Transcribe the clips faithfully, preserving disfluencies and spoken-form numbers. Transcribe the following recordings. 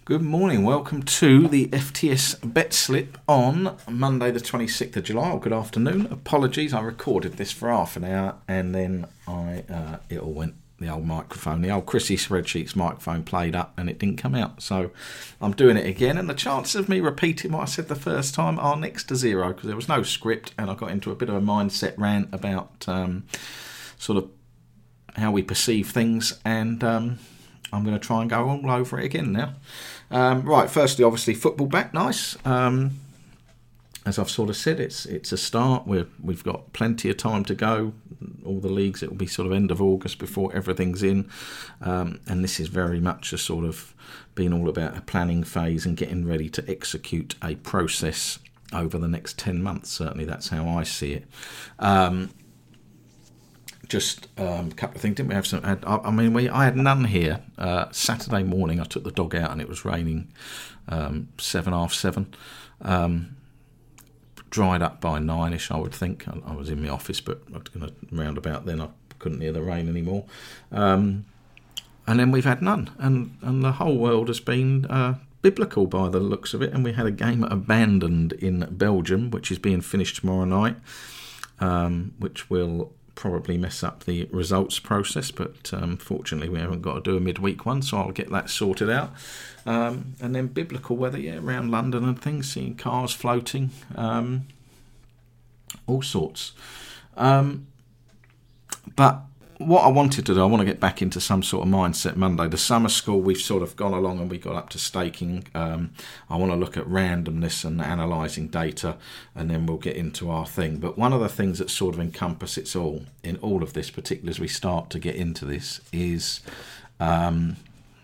Good morning, welcome to the F T S Bet Slip on Monday the twenty-sixth of July, or good afternoon. Apologies, I recorded this for half an hour and then I uh, it all went, the old microphone, the old Chrissy Spreadsheets microphone played up and it didn't come out. So I'm doing it again, and the chances of me repeating what I said the first time are next to zero because there was no script and I got into a bit of a mindset rant about um, sort of how we perceive things, and um, I'm going to try and go all over it again now. Um, right, firstly, obviously, football back, nice. Um, as I've sort of said, it's it's a start. We're, we've got plenty of time to go. All the leagues, it will be sort of end of August before everything's in. Um, and this is very much a sort of being all about a planning phase and getting ready to execute a process over the next ten months. Certainly, that's how I see it. Um, Just um, a couple of things. Didn't we have some? I, I mean, we I had none here. Uh, Saturday morning, I took the dog out and it was raining, um, seven half seven. Um, dried up by nine-ish, I would think. I, I was in my office, but I was going to round about then. I couldn't hear the rain anymore. Um, and then we've had none, and and the whole world has been uh, biblical by the looks of it. And we had a game at Abandoned in Belgium, which is being finished tomorrow night, um, which will probably mess up the results process, but um, fortunately we haven't got to do a midweek one, so I'll get that sorted out. Um, and then biblical weather, yeah, around London and things, seeing cars floating, um, all sorts. Um, but what I wanted to do, I want to get back into some sort of mindset Monday. The summer school, we've sort of gone along and we got up to staking. Um, I want to look at randomness and analysing data, and then we'll get into our thing. But one of the things that sort of encompass it all in all of this, particularly as we start to get into this, is um,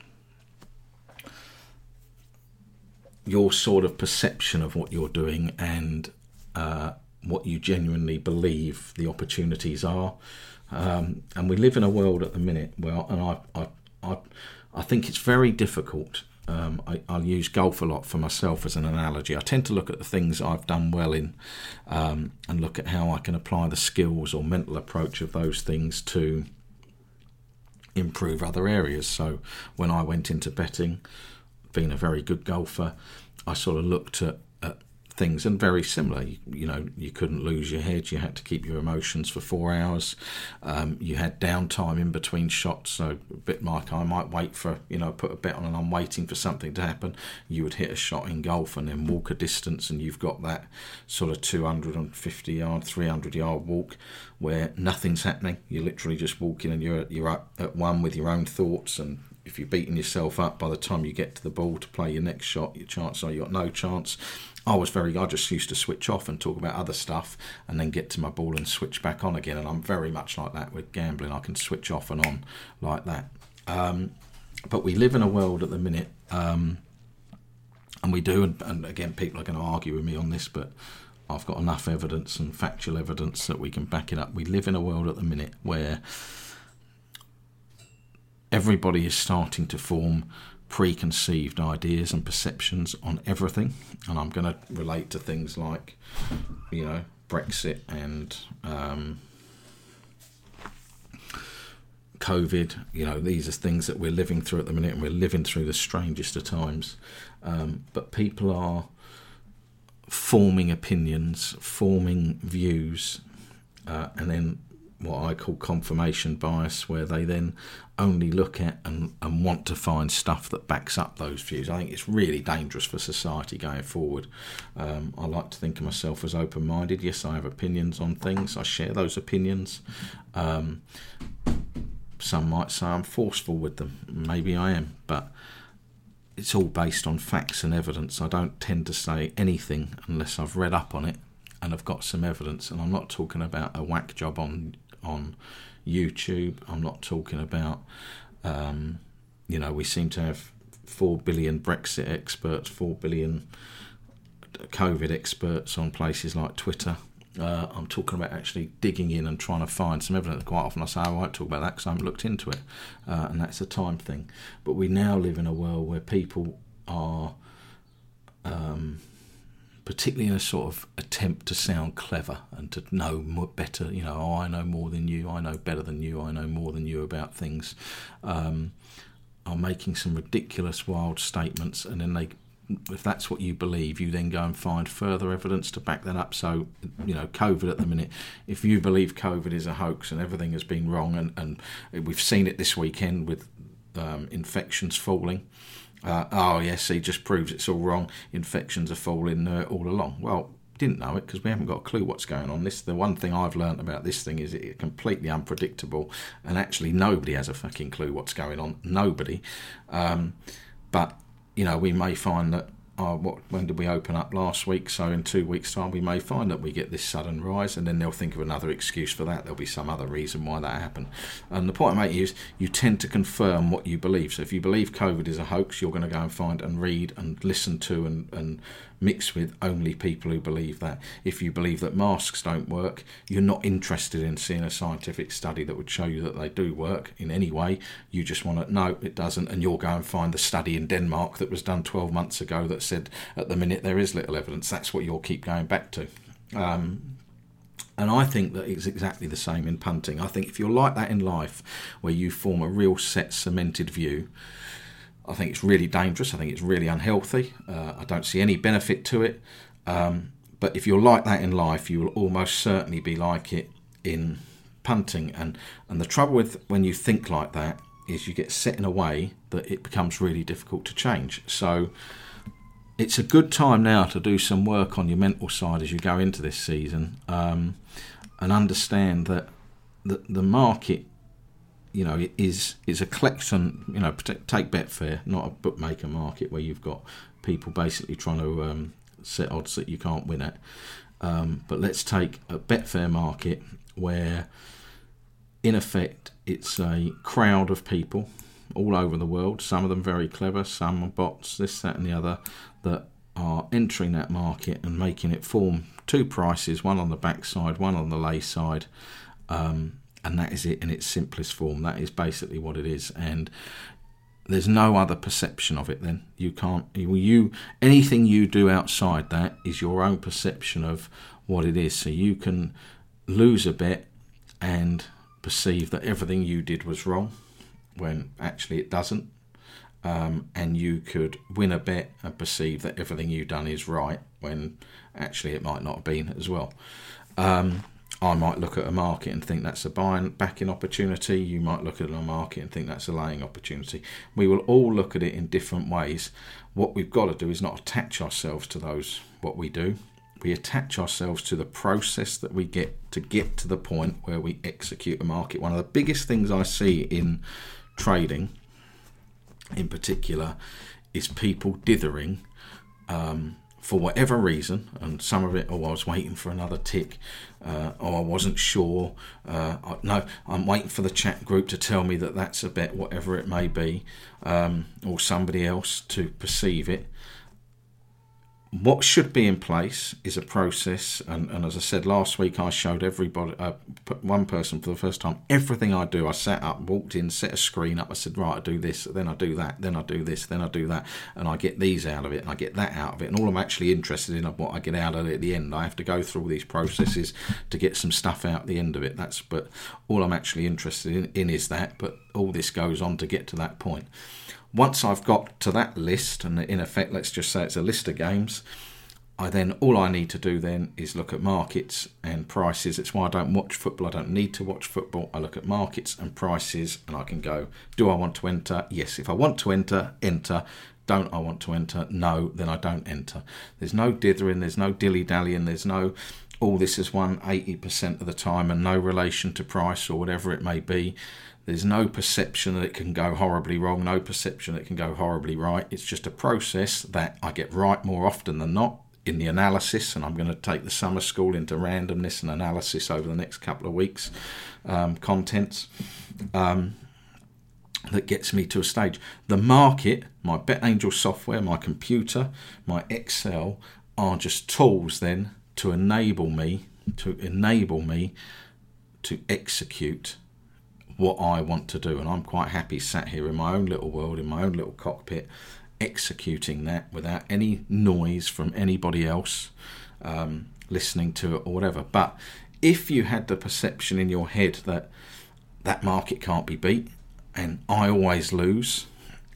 your sort of perception of what you're doing and uh, what you genuinely believe the opportunities are. Um, and we live in a world at the minute where, and I, I, I, I think it's very difficult. Um, I, I'll use golf a lot for myself as an analogy. I tend to look at the things I've done well in, um, and look at how I can apply the skills or mental approach of those things to improve other areas. So when I went into betting, being a very good golfer, I sort of looked at, at things, and very similar. You, you know, you couldn't lose your head. You had to keep your emotions for four hours. Um, you had downtime in between shots, so a bit like I might wait for, you know, put a bet on and I'm waiting for something to happen. You would hit a shot in golf and then walk a distance, and you've got that sort of two hundred fifty yard, three hundred yard walk where nothing's happening. You're literally just walking, and you're you're up at one with your own thoughts. And if you're beating yourself up, by the time you get to the ball to play your next shot, your chances are you got no chance. I was very, I just used to switch off and talk about other stuff and then get to my ball and switch back on again. And I'm very much like that with gambling. I can switch off and on like that. Um, but we live in a world at the minute, um, and we do, and, and again, people are going to argue with me on this, but I've got enough evidence and factual evidence that we can back it up. We live in a world at the minute where everybody is starting to form preconceived ideas and perceptions on everything, and I'm going to relate to things like, you know, Brexit and um, COVID. You know, these are things that we're living through at the minute, and we're living through the strangest of times. Um, but people are forming opinions, forming views, uh, and then what I call confirmation bias, where they then only look at and, and want to find stuff that backs up those views. I think it's really dangerous for society going forward. Um, I like to think of myself as open-minded. Yes, I have opinions on things. I share those opinions. Um, some might say I'm forceful with them. Maybe I am, but it's all based on facts and evidence. I don't tend to say anything unless I've read up on it and I've got some evidence. And I'm not talking about a whack job on on YouTube. I'm not talking about, um, you know, we seem to have four billion Brexit experts, four billion COVID experts on places like Twitter. Uh, I'm talking about actually digging in and trying to find some evidence. Quite often I say I won't talk about that because I haven't looked into it, uh, and that's a time thing. But we now live in a world where people are, um, particularly in a sort of attempt to sound clever and to know more, better, you know, oh, I know more than you, I know better than you, I know more than you about things. Um, are making some ridiculous, wild statements, and then they, if that's what you believe, you then go and find further evidence to back that up. So, you know, COVID at the minute, if you believe COVID is a hoax and everything has been wrong, and, and we've seen it this weekend with um, infections falling, uh, oh yes, he just proves it's all wrong, infections are falling uh, all along. Well, didn't know it because we haven't got a clue what's going on. This, the one thing I've learnt about this thing is it's completely unpredictable, and actually nobody has a fucking clue what's going on. Nobody. Um, but you know, we may find that, oh, what, when did we open up last week? So in two weeks' time, we may find that we get this sudden rise, and then they'll think of another excuse for that. There'll be some other reason why that happened. And the point I make is you tend to confirm what you believe. So if you believe COVID is a hoax, you're going to go and find and read and listen to and, and mix with only people who believe that. If you believe that masks don't work, you're not interested in seeing a scientific study that would show you that they do work in any way. You just want to, no, it doesn't, and you'll go and find the study in Denmark that was done twelve months ago that said at the minute there is little evidence. That's what you'll keep going back to. Um, and I think that it's exactly the same in punting. I think if you're like that in life, where you form a real set cemented view, I think it's really dangerous. I think it's really unhealthy. Uh, I don't see any benefit to it. Um, but if you're like that in life, you will almost certainly be like it in punting. And, and the trouble with when you think like that is you get set in a way that it becomes really difficult to change. So it's a good time now to do some work on your mental side as you go into this season, um, and understand that the, the market, you know, it is is a collection. You know, take Betfair, not a bookmaker market where you've got people basically trying to um, set odds that you can't win at. Um, but let's take a Betfair market where, in effect, it's a crowd of people all over the world. Some of them very clever, some are bots, this, that, and the other, that are entering that market and making it form two prices, one on the back side, one on the lay side. Um, And that is it in its simplest form. That is basically what it is. And there's no other perception of it then. You can't, you, you anything you do outside that is your own perception of what it is. So you can lose a bet and perceive that everything you did was wrong when actually it doesn't. Um, and you could win a bet and perceive that everything you've done is right when actually it might not have been as well. Um, I might look at a market and think that's a buying backing opportunity. You might look at a market and think that's a laying opportunity. We will all look at it in different ways. What we've got to do is not attach ourselves to those, what we do. We attach ourselves to the process that we get to get to the point where we execute a market. One of the biggest things I see in trading, in particular, is people dithering um, for whatever reason, and some of it, oh, I was waiting for another tick, uh, oh, I wasn't sure, uh, I, no, I'm waiting for the chat group to tell me that that's a bet, whatever it may be, um, or somebody else to perceive it. What should be in place is a process, and, and as I said last week, I showed everybody, uh, one person for the first time, everything I do. I sat up, walked in, set a screen up, I said, right, I do this, then I do that, then I do this, then I do that, and I get these out of it, and I get that out of it, and all I'm actually interested in is what I get out of it at the end. I have to go through all these processes to get some stuff out at the end of it. That's, but all I'm actually interested in, in is that, but all this goes on to get to that point. Once I've got to that list, and in effect, let's just say it's a list of games, I then, all I need to do then is look at markets and prices. It's why I don't watch football. I don't need to watch football. I look at markets and prices, and I can go, do I want to enter? Yes. If I want to enter, enter. Don't I want to enter? No, then I don't enter. There's no dithering. There's no dilly-dallying. There's no, all this is won eighty percent of the time and no relation to price or whatever it may be. There's no perception that it can go horribly wrong, no perception that it can go horribly right. It's just a process that I get right more often than not in the analysis, and I'm going to take the summer school into randomness and analysis over the next couple of weeks, um, contents, um, that gets me to a stage. The market, my BetAngel software, my computer, my Excel are just tools then to enable me, to enable me to execute what I want to do, and I'm quite happy sat here in my own little world, in my own little cockpit, executing that without any noise from anybody else um, listening to it or whatever. But if you had the perception in your head that that market can't be beat and I always lose,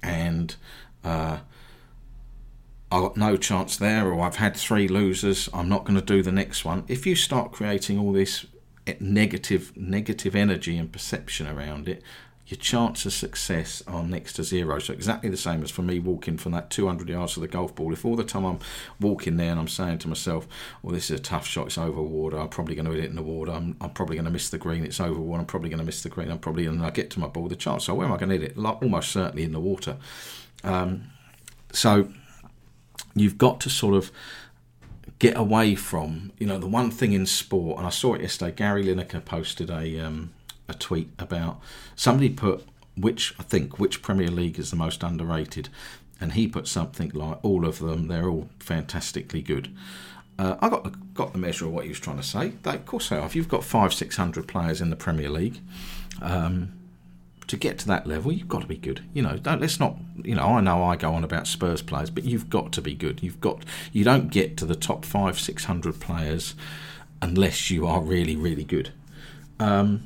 and uh, I got no chance there, or I've had three losers, I'm not going to do the next one. If you start creating all this negative negative energy and perception around it, your chance of success are next to zero. So exactly the same as for me walking from that two hundred yards to the golf ball. If all the time I'm walking there and I'm saying to myself, well, this is a tough shot, it's over water, I'm probably going to hit it in the water, I'm, I'm probably going to miss the green, it's over water, I'm probably going to miss the green, I'm probably, and I get to my ball, the chance, so where am I going to hit it? Like, almost certainly in the water. Um, so you've got to sort of get away from, you know, the one thing in sport, and I saw it yesterday, Gary Lineker posted a... Um, a tweet about, somebody put which I think which Premier League is the most underrated, and he put something like all of them, they're all fantastically good. uh, I got got the measure of what he was trying to say. They, of course they are. If you've got five six hundred players in the Premier League, um, to get to that level you've got to be good. You know, don't let's not, you know, I know I go on about Spurs players, but you've got to be good. You've got you don't get to the top five six hundred players unless you are really really good. um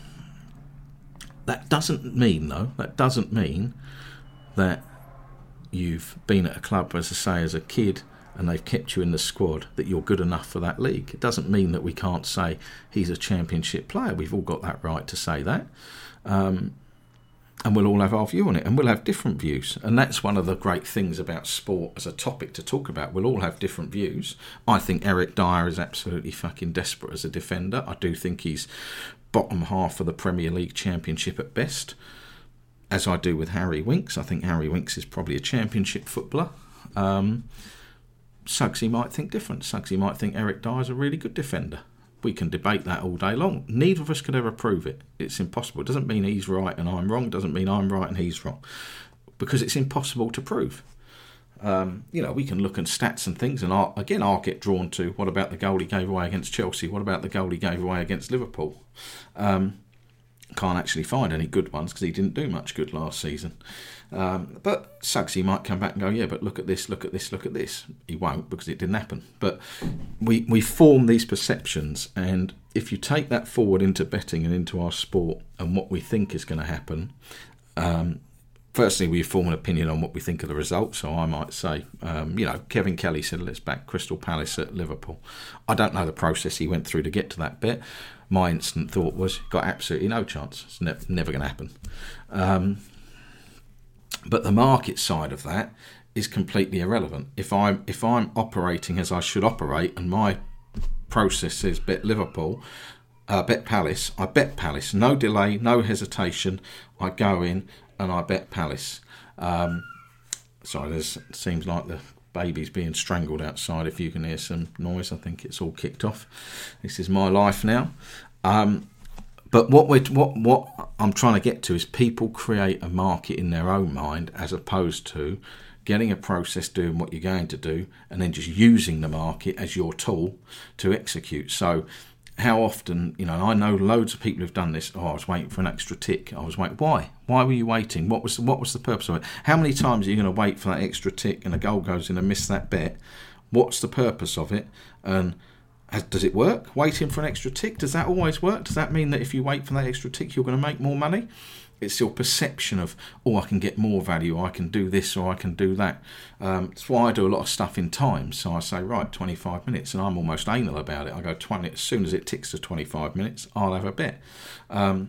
That doesn't mean, though, that doesn't mean that you've been at a club, as I say, as a kid, and they've kept you in the squad, that you're good enough for that league. It doesn't mean that we can't say he's a championship player. We've all got that right to say that. Um, and we'll all have our view on it, and we'll have different views. And that's one of the great things about sport as a topic to talk about. We'll all have different views. I think Eric Dyer is absolutely fucking desperate as a defender. I do think he's bottom half of the Premier League Championship at best, as I do with Harry Winks. I think Harry Winks is probably a Championship footballer. Um, Suggsy might think different. Suggsy might think Eric Dyer is a really good defender. We can debate that all day long. Neither of us could ever prove it. It's impossible. It doesn't mean he's right and I'm wrong. It doesn't mean I'm right and he's wrong, because it's impossible to prove. Um, you know, we can look at stats and things, and I'll, again, I'll get drawn to, what about the goal he gave away against Chelsea? What about the goal he gave away against Liverpool? Um, can't actually find any good ones because he didn't do much good last season. Um, but Suggsy might come back and go, yeah, but look at this, look at this, look at this. He won't, because it didn't happen. But we, we form these perceptions, and if you take that forward into betting and into our sport and what we think is going to happen, um, firstly, we form an opinion on what we think of the result. So I might say, um, you know, Kevin Kelly said, let's back Crystal Palace at Liverpool. I don't know the process he went through to get to that bet. My instant thought was, got absolutely no chance. It's ne- never going to happen. Um, but the market side of that is completely irrelevant. If I'm, if I'm operating as I should operate, and my process says bet Liverpool, uh, bet Palace, I bet Palace. No delay, no hesitation. I go in and I bet Palace. Um, sorry, there's seems like the baby's being strangled outside. If you can hear some noise, I think it's all kicked off. This is my life now. Um, but what we're what what I'm trying to get to is people create a market in their own mind, as opposed to getting a process, doing what you're going to do, and then just using the market as your tool to execute. So how often, you know, I know loads of people who've done this. Oh, I was waiting for an extra tick. I was waiting. Why? Why were you waiting? What was the, what was the purpose of it? How many times are you going to wait for that extra tick and a goal goes in and miss that bet? What's the purpose of it? And has, does it work? Waiting for an extra tick, does that always work? Does that mean that if you wait for that extra tick, you're going to make more money? It's your perception of, oh, I can get more value, or I can do this, or I can do that. Um, that's why I do a lot of stuff in time. So I say, right, twenty-five minutes, and I'm almost anal about it. I go, twenty, as soon as it ticks to twenty-five minutes, I'll have a bet. Um,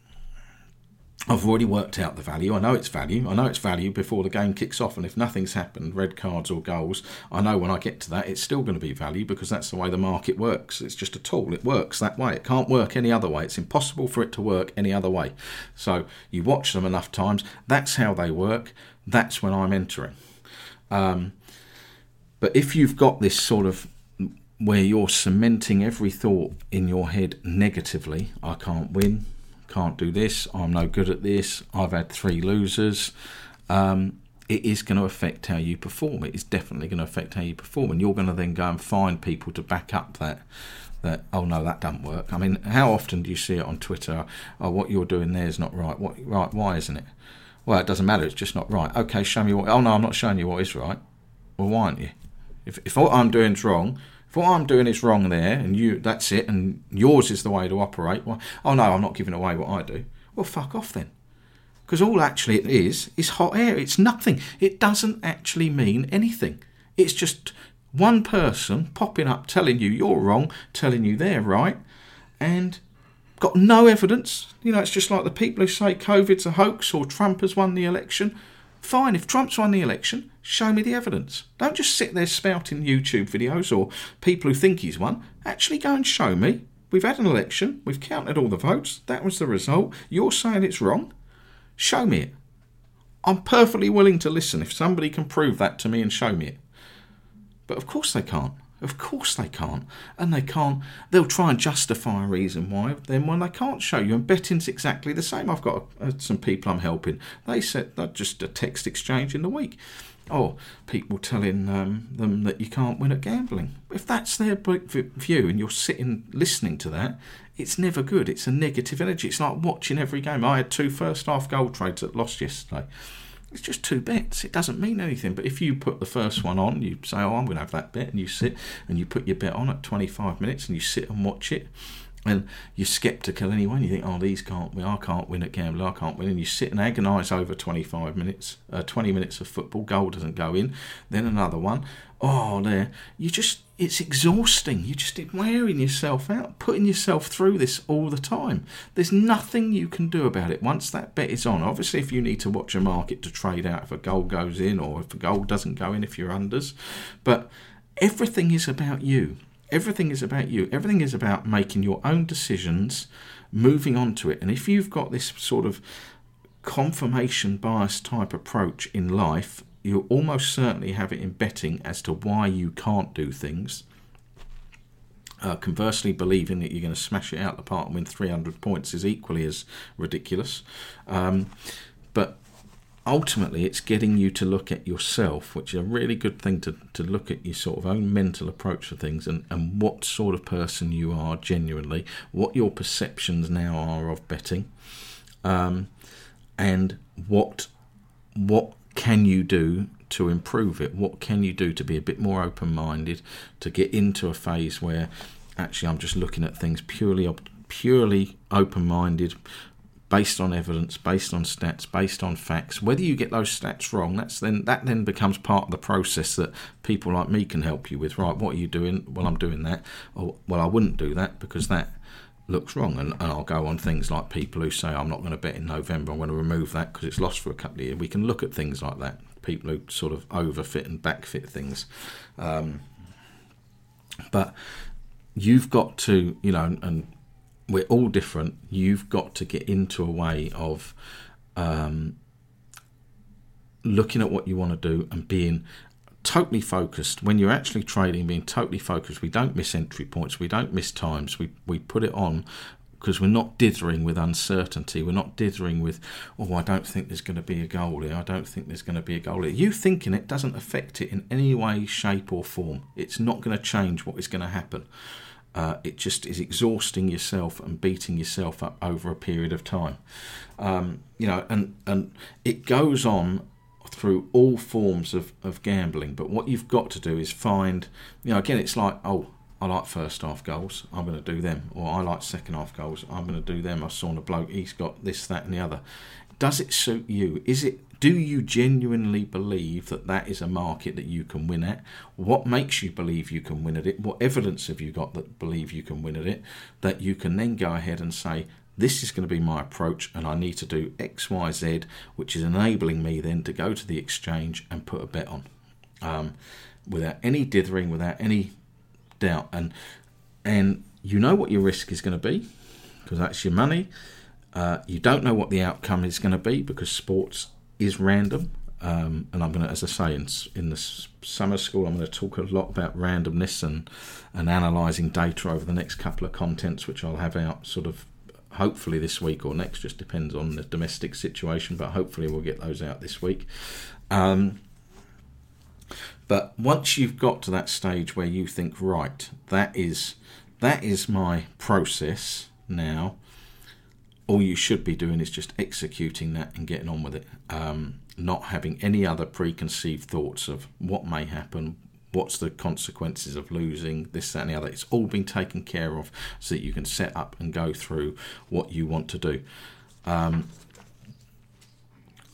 I've already worked out the value. I know it's value. I know it's value before the game kicks off. And if nothing's happened, red cards or goals, I know when I get to that, it's still going to be value, because that's the way the market works. It's just a tool. It works that way. It can't work any other way. It's impossible for it to work any other way. So you watch them enough times. That's how they work. That's when I'm entering. Um, but if you've got this sort of where you're cementing every thought in your head negatively, I can't win, can't do this, I'm no good at this, I've had three losers, um, it is going to affect how you perform. It is definitely going to affect how you perform, and you're going to then go and find people to back up that, that oh no, that doesn't work. I mean, how often do you see it on Twitter? Oh, what you're doing there is not right. What right? Why isn't it? Well, it doesn't matter, it's just not right. Okay, show me what... Oh no, I'm not showing you what is right. Well, why aren't you? If, if what I'm doing is wrong... If what I'm doing is wrong there, and you that's it, and yours is the way to operate, well, oh no, I'm not giving away what I do. Well, fuck off then. Because all actually it is, is hot air. It's nothing. It doesn't actually mean anything. It's just one person popping up telling you you're wrong, telling you they're right, and got no evidence. You know, it's just like the people who say COVID's a hoax or Trump has won the election. Fine, if Trump's won the election, show me the evidence. Don't just sit there spouting YouTube videos or people who think he's won. Actually go and show me. We've had an election. We've counted all the votes. That was the result. You're saying it's wrong. Show me it. I'm perfectly willing to listen if somebody can prove that to me and show me it. But of course they can't. Of course they can't. And they can't. They'll try and justify a reason why. Then when they can't show you, and betting's exactly the same. I've got uh, some people I'm helping. They said that just a text exchange in the week. Or people telling um, them that you can't win at gambling. If that's their view and you're sitting listening to that, it's never good. It's a negative energy. It's like watching every game. I had two first half goal trades that lost yesterday. It's just two bets. It doesn't mean anything. But if you put the first one on, you say, oh, I'm going to have that bet, and you sit and you put your bet on at twenty-five minutes and you sit and watch it, and you're sceptical anyway, and you think, oh, these can't win, I can't win at gambling, I can't win, and you sit and agonise over twenty-five minutes, uh, twenty minutes of football, goal doesn't go in, then another one, oh, there, you just, it's exhausting, you're just wearing yourself out, putting yourself through this all the time. There's nothing you can do about it once that bet is on. Obviously, if you need to watch a market to trade out if a goal goes in, or if a goal doesn't go in if you're unders, but everything is about you. Everything is about you. Everything is about making your own decisions, moving on to it. And if you've got this sort of confirmation bias type approach in life, you'll almost certainly have it in betting as to why you can't do things. Uh, conversely, believing that you're going to smash it out the park and win three hundred points is equally as ridiculous. Um, but ultimately, it's getting you to look at yourself, which is a really good thing to, to look at your sort of own mental approach to things, and, and what sort of person you are genuinely, what your perceptions now are of betting, um, and what what can you do to improve it? What can you do to be a bit more open-minded, to get into a phase where actually I'm just looking at things purely purely open-minded, based on evidence, based on stats, based on facts. Whether you get those stats wrong, that's then that then becomes part of the process that people like me can help you with. Right, what are you doing? Well, I'm doing that. Or, well, I wouldn't do that because that looks wrong. And, and I'll go on things like people who say, I'm not going to bet in November, I'm going to remove that because it's lost for a couple of years. We can look at things like that. People who sort of overfit and backfit things. Um, but you've got to, you know, and we're all different. You've got to get into a way of um, looking at what you want to do and being totally focused. When you're actually trading, being totally focused. We don't miss entry points. We don't miss times. We we put it on because we're not dithering with uncertainty. We're not dithering with, oh, I don't think there's going to be a goal here. I don't think there's going to be a goal here. You thinking it doesn't affect it in any way, shape or form. It's not going to change what is going to happen. Uh, it just is exhausting yourself and beating yourself up over a period of time. Um, you know, and, and it goes on through all forms of, of gambling. But what you've got to do is find, you know, again, it's like, oh, I like first half goals, I'm going to do them. Or I like second half goals, I'm going to do them. I saw a bloke, he's got this, that and the other. Does it suit you? Is it? Do you genuinely believe that that is a market that you can win at? What makes you believe you can win at it? What evidence have you got that believe you can win at it? That you can then go ahead and say, this is going to be my approach and I need to do X, Y, Z, which is enabling me then to go to the exchange and put a bet on. Um, without any dithering, without any doubt. And, and you know what your risk is going to be because that's your money. Uh, you don't know what the outcome is going to be because sports is random, um, and I'm going to, as I say, in, in the summer school, I'm going to talk a lot about randomness and, and analysing data over the next couple of contents, which I'll have out sort of hopefully this week or next, just depends on the domestic situation, but hopefully we'll get those out this week. Um, but once you've got to that stage where you think, right, that is that is my process now, all you should be doing is just executing that and getting on with it, um, not having any other preconceived thoughts of what may happen, what's the consequences of losing, this, that and the other. It's all been taken care of so that you can set up and go through what you want to do. Um,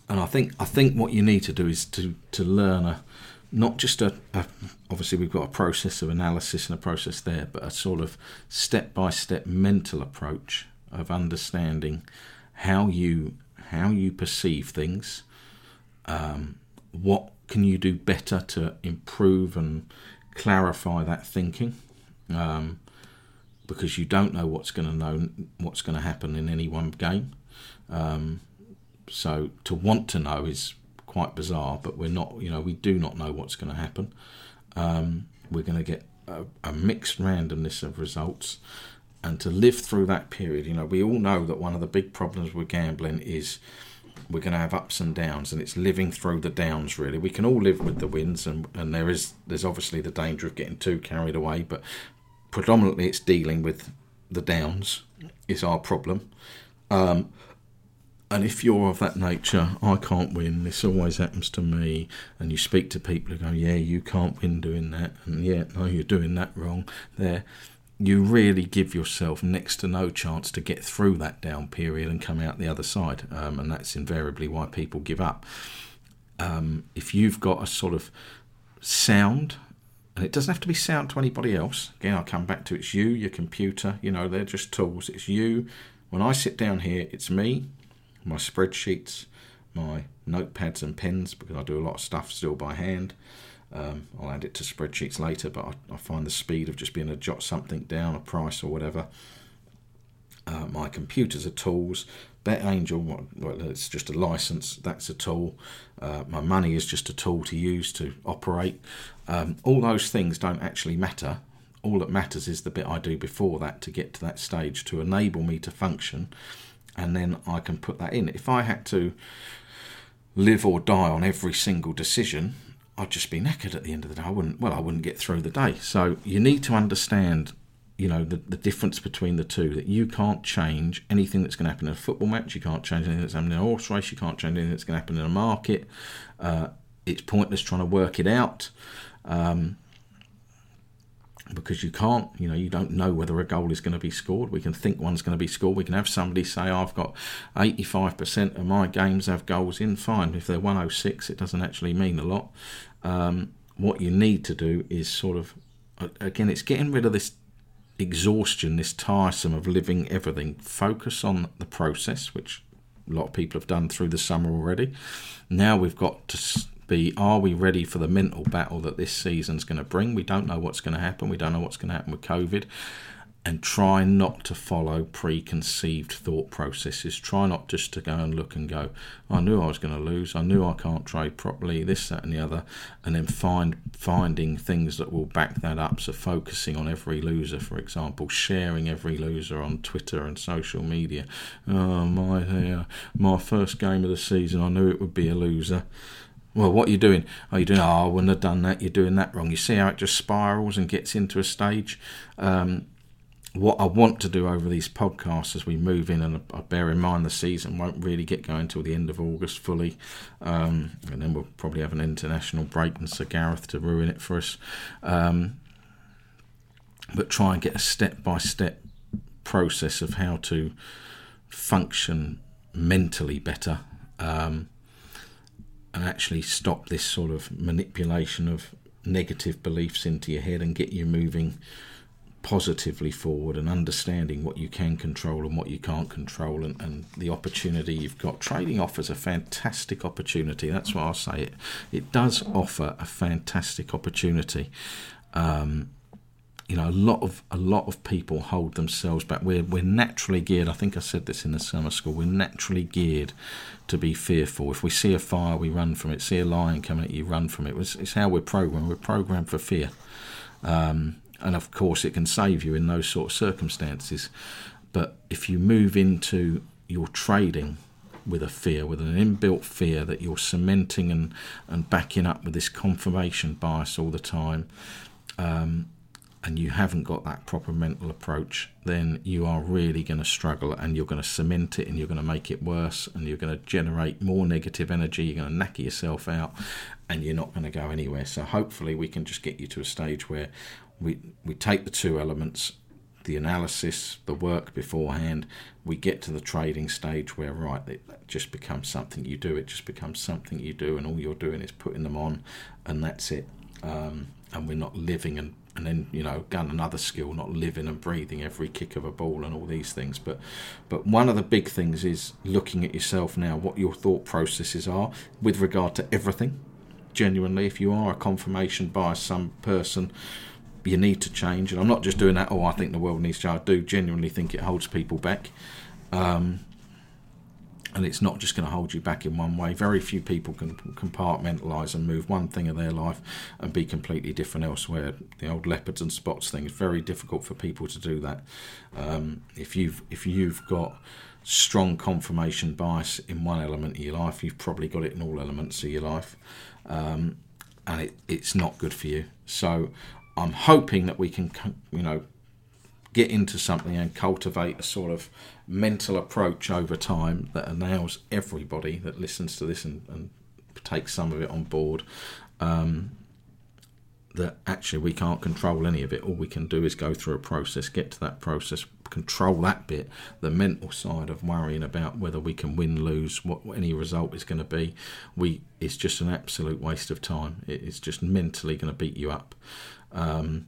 and I think I think what you need to do is to to learn a not just a, a obviously we've got a process of analysis and a process there, but a sort of step by step mental approach of understanding how you how you perceive things. Um, what can you do better to improve and clarify that thinking? Um, because you don't know what's going to know what's going to happen in any one game. Um, so to want to know is quite bizarre, but we're not. You know, we do not know what's going to happen. Um, we're going to get a, a mixed randomness of results, and to live through that period. You know, we all know that one of the big problems with gambling is we're going to have ups and downs, and it's living through the downs. Really, we can all live with the wins, and, and there is there's obviously the danger of getting too carried away, but predominantly it's dealing with the downs is our problem. Um, and if you're of that nature, I can't win, this always happens to me, and you speak to people who go, yeah, you can't win doing that, and yeah, no, you're doing that wrong there, you really give yourself next to no chance to get through that down period and come out the other side, um, and that's invariably why people give up. Um, if you've got a sort of sound, and it doesn't have to be sound to anybody else, again I'll come back to it's you, your computer, you know, they're just tools, it's you. When I sit down here, it's me, my spreadsheets, my notepads and pens, because I do a lot of stuff still by hand. Um, I'll add it to spreadsheets later, but I, I find the speed of just being able to jot something down, a price or whatever. Uh, my computers are tools. BetAngel, well, it's just a license, that's a tool. Uh, my money is just a tool to use to operate. Um, all those things don't actually matter. All that matters is the bit I do before that to get to that stage to enable me to function, and then I can put that in. If I had to live or die on every single decision, I'd just be knackered at the end of the day. I wouldn't, well, I wouldn't get through the day. So you need to understand, you know, the, the difference between the two, that you can't change anything that's going to happen in a football match, you can't change anything that's happening in a horse race, you can't change anything that's going to happen in a market. Uh, it's pointless trying to work it out. Um, because you can't, you know, you don't know whether a goal is going to be scored. We can think one's going to be scored. We can have somebody say, oh, I've got eighty-five percent of my games have goals in. Fine. If they're one oh six, it doesn't actually mean a lot. Um, what you need to do is sort of, again, it's getting rid of this exhaustion, this tiresome of living everything. Focus on the process, which a lot of people have done through the summer already. Now we've got to be, are we ready for the mental battle that this season's going to bring? We don't know what's going to happen. We don't know what's going to happen with COVID. And try not to follow preconceived thought processes. Try not just to go and look and go, I knew I was going to lose. I knew I can't trade properly, this, that and the other. And then find finding things that will back that up. So focusing on every loser, for example. Sharing every loser on Twitter and social media. Oh, my, uh, my first game of the season, I knew it would be a loser. Well, what are you doing? Oh, you're doing, oh, I wouldn't have done that. You're doing that wrong. You see how it just spirals and gets into a stage? Um, what I want to do over these podcasts as we move in, and I bear in mind the season won't really get going until the end of August fully, um, and then we'll probably have an international break and Sir Gareth to ruin it for us. Um, but try and get a step-by-step process of how to function mentally better, um, and actually stop this sort of manipulation of negative beliefs into your head and get you moving positively forward and understanding what you can control and what you can't control, and, and the opportunity you've got. Trading offers a fantastic opportunity. That's why I'll say it. It does offer a fantastic opportunity. Um, you know, a lot of a lot of people hold themselves back. We're we're naturally geared. I think I said this in the summer school. We're naturally geared to be fearful. If we see a fire, we run from it. See a lion coming at you, run from it. It's, it's how we're programmed. We're programmed for fear. Um, And of course, it can save you in those sort of circumstances. But if you move into your trading with a fear, with an inbuilt fear that you're cementing and, and backing up with this confirmation bias all the time, um, and you haven't got that proper mental approach, then you are really going to struggle, and you're going to cement it, and you're going to make it worse, and you're going to generate more negative energy. You're going to knacker yourself out, and you're not going to go anywhere. So hopefully we can just get you to a stage where We we take the two elements, the analysis, the work beforehand, we get to the trading stage where, right, it just becomes something you do. It just becomes something you do, and all you're doing is putting them on, and that's it. Um, and we're not living and, and then, you know, gun another skill, not living and breathing every kick of a ball and all these things. But but one of the big things is looking at yourself now, what your thought processes are with regard to everything. Genuinely, if you are a confirmation bias, some person, you need to change. And I'm not just doing that, oh, I think the world needs to change. I do genuinely think it holds people back. Um, and it's not just going to hold you back in one way. Very few people can compartmentalise and move one thing of their life and be completely different elsewhere. The old leopards and spots thing is very difficult for people to do that. Um, if you've if you've got strong confirmation bias in one element of your life, you've probably got it in all elements of your life. Um, and it, it's not good for you. So I'm hoping that we can, you know, get into something and cultivate a sort of mental approach over time that allows everybody that listens to this and, and takes some of it on board, um, that actually we can't control any of it. All we can do is go through a process, get to that process, control that bit, the mental side of worrying about whether we can win, lose, what any result is going to be. We it's just an absolute waste of time. It's just mentally going to beat you up. Um,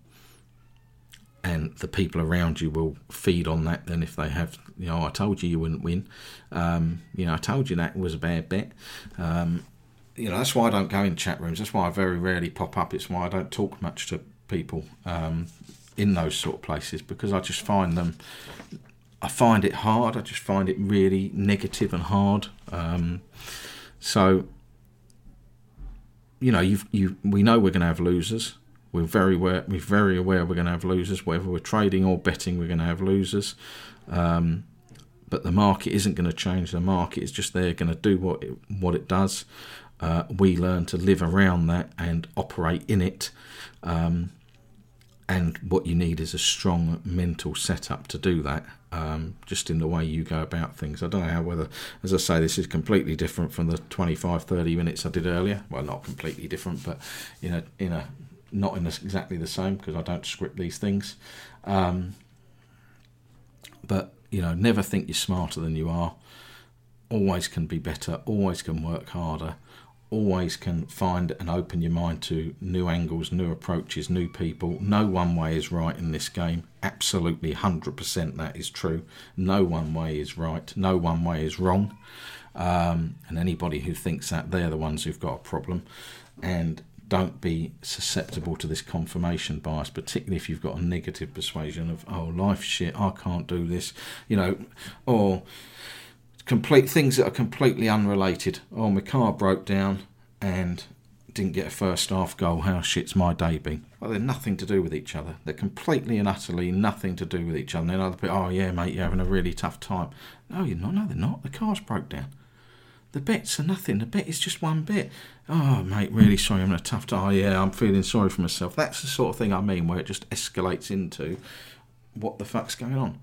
and the people around you will feed on that then if they have, you know, I told you you wouldn't win. Um, you know, I told you that was a bad bet. Um, you know, that's why I don't go in chat rooms. That's why I very rarely pop up. It's why I don't talk much to people um, in those sort of places, because I just find them, I find it hard. I just find it really negative and hard. Um, so, you know, you've, you we know we're going to have losers. We're very aware, we're very aware we're going to have losers. Whether we're trading or betting, we're going to have losers. Um, but the market isn't going to change. The market is just there, going to do what it, what it does. Uh, we learn to live around that and operate in it. Um, and what you need is a strong mental setup to do that, um, just in the way you go about things. I don't know how whether, as I say, this is completely different from the twenty-five, thirty minutes I did earlier. Well, not completely different, but in a, in a, not in a, exactly the same, because I don't script these things. Um, but, you know, never think you're smarter than you are. Always can be better, always can work harder, always can find and open your mind to new angles, new approaches, new people. No one way is right in this game. Absolutely one hundred percent that is true. No one way is right. No one way is wrong. Um, and anybody who thinks that, they're the ones who've got a problem. And don't be susceptible to this confirmation bias, particularly if you've got a negative persuasion of, oh, life's shit, I can't do this, you know, or complete things that are completely unrelated. Oh, my car broke down and didn't get a first half goal. How shit's my day been? Well, they're nothing to do with each other. They're completely and utterly nothing to do with each other. And then other people, oh yeah, mate, you're having a really tough time. No, you're not. No, they're not. The car's broke down. The bets are nothing. The bet is just one bit. Oh, mate, really sorry, I'm having a tough time. Oh, yeah, I'm feeling sorry for myself. That's the sort of thing I mean, where it just escalates into what the fuck's going on.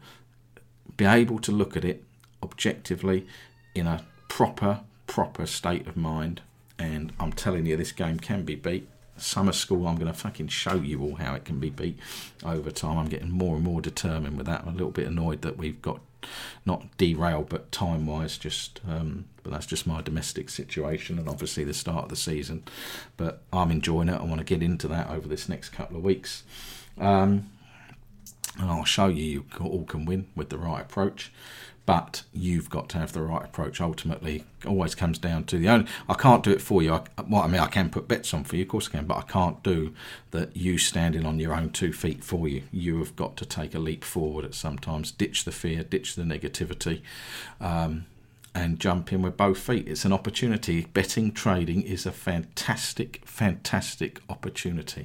Be able to look at it objectively in a proper, proper state of mind. And I'm telling you, this game can be beat. Summer school, I'm going to fucking show you all how it can be beat over time. I'm getting more and more determined with that. I'm a little bit annoyed that we've got not derailed, but time-wise, just um, but that's just my domestic situation, and obviously the start of the season. But I'm enjoying it. I want to get into that over this next couple of weeks, um, and I'll show you you all can win with the right approach. But you've got to have the right approach. Ultimately, it always comes down to the only. I can't do it for you. I, well, I mean, I can put bets on for you, of course I can, but I can't do that. You standing on your own two feet for you. You have got to take a leap forward at sometimes. Ditch the fear, ditch the negativity, um, and jump in with both feet. It's an opportunity. Betting, trading is a fantastic, fantastic opportunity.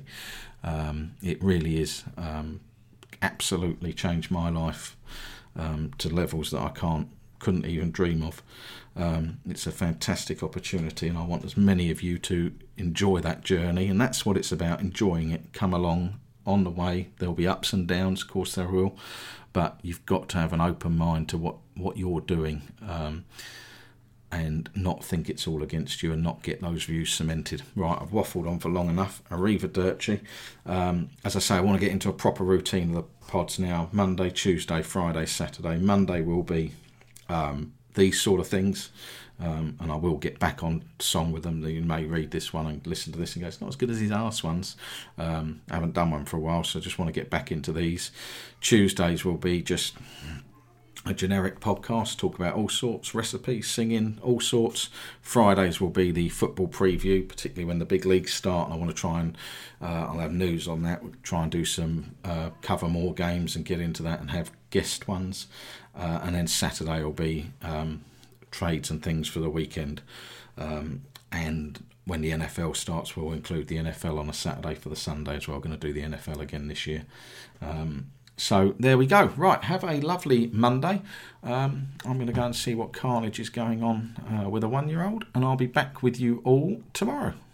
Um, it really is. Um, absolutely changed my life. Um, to levels that I can't, couldn't even dream of. Um, it's a fantastic opportunity, and I want as many of you to enjoy that journey, and that's what it's about, enjoying it. Come along on the way. There'll be ups and downs, of course there will, but you've got to have an open mind to what, what you're doing. Um, and not think it's all against you and not get those views cemented. Right, I've waffled on for long enough. Arrivederci. Um, as I say, I want to get into a proper routine of the pods now. Monday, Tuesday, Friday, Saturday. Monday will be um, these sort of things. Um, and I will get back on song with them. You may read this one and listen to this and go, it's not as good as his arse ones. Um, I haven't done one for a while, so I just want to get back into these. Tuesdays will be just a generic podcast, talk about all sorts, recipes, singing, all sorts. Fridays will be the football preview, particularly when the big leagues start, and I want to try and, uh, I'll have news on that, we'll try and do some, uh, cover more games and get into that and have guest ones. Uh, and then Saturday will be um, trades and things for the weekend. Um, and when the N F L starts, we'll include the N F L on a Saturday for the Sunday as well. We're going to do the N F L again this year. Um, So there we go. Right, have a lovely Monday. Um, I'm going to go and see what carnage is going on uh, with a one-year-old, and I'll be back with you all tomorrow.